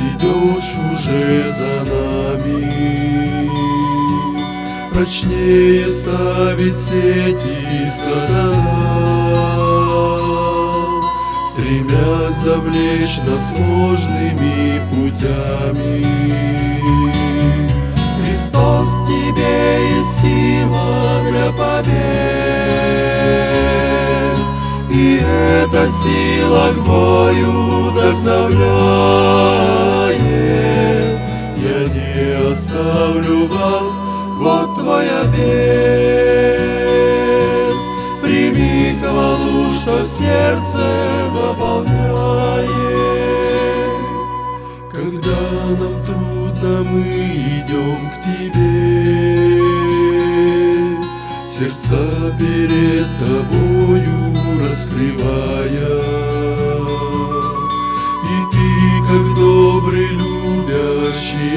идешь уже за нами. Прочнее ставит сети сатана, стремясь завлечь нас сложными путями. Христос, в тебе есть сила для побед, и эта сила к бою вдохновляет. Я не оставлю вас, вот твой обет. Прими хвалу, что сердце наполняет. когда нам трудно, мы идем к тебе. Сердца перед тобою раскрывая, и ты, как добрый любящий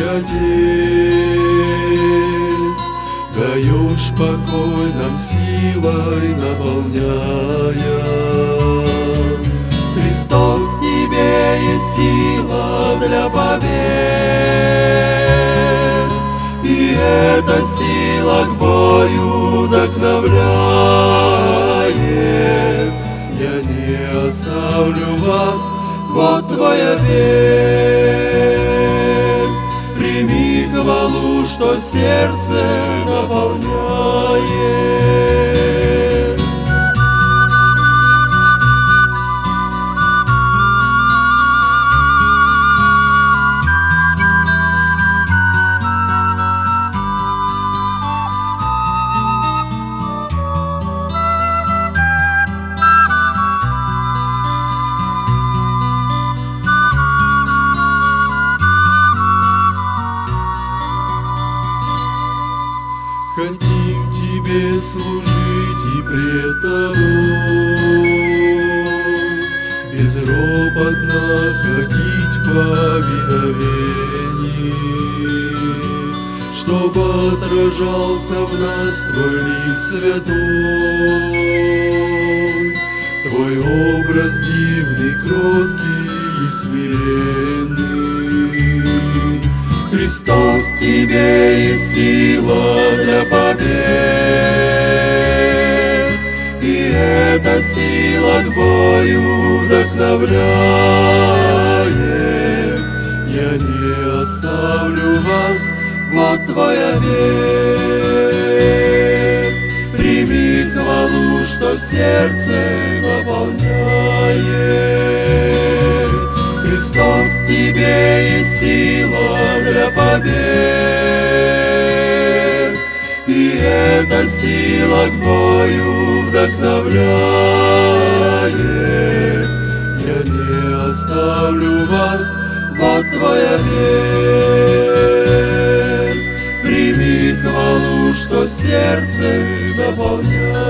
Отец, даешь покой нам силой наполняя. Христос, в тебе есть сила для побед, и эта сила к бою вдохновляет. Я не оставлю вас, вот твой обет. Прими хвалу, что сердце наполняет. хотим тебе служить и пред тобой, безропотно ходить в повиновении, чтоб отражался в нас твой лик святой, твой образ дивный, кроткий и смиренный. Христос, в тебе есть сила для побед, и эта сила к бою вдохновляет. Я не оставлю вас, вот твой обет. Прими хвалу, что сердце наполняет. Христос, в тебе есть сила для побед, и эта сила к бою вдохновляет. я не оставлю вас, вот твой обет. Прими хвалу, что сердце наполняет.